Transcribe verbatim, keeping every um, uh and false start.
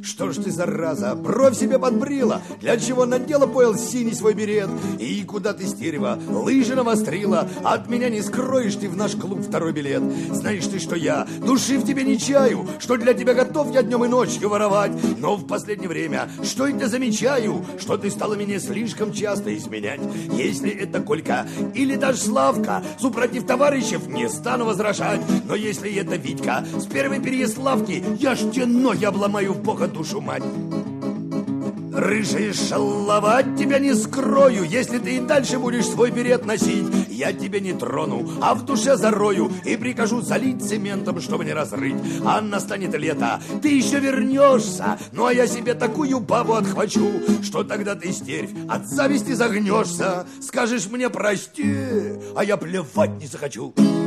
Что ж ты, зараза, бровь себе подбрила? Для чего надела пояс синий свой берет? И куда ты, стерева, лыжи навострила? От меня не скроешь ты в наш клуб второй билет. Знаешь ты, что я души в тебе не чаю, что для тебя готов я днем и ночью воровать. Но в последнее время, что это замечаю, что ты стала меня слишком часто изменять. Если это Колька или даже Славка, супротив товарищев не стану возражать. Но если это Витька с первой Переяславки, я ж тебе ноги обломаю в бога душу мать. Рыжая шалава, тебя не скрою. Если ты и дальше будешь свой берет носить, я тебя не трону, а в душе зарою и прикажу залить цементом, чтобы не разрыть. А настанет лето, ты еще вернешься, ну а я себе такую бабу отхвачу, что тогда ты, стервь, от зависти загнешься. Скажешь мне прости, а я плевать не захочу.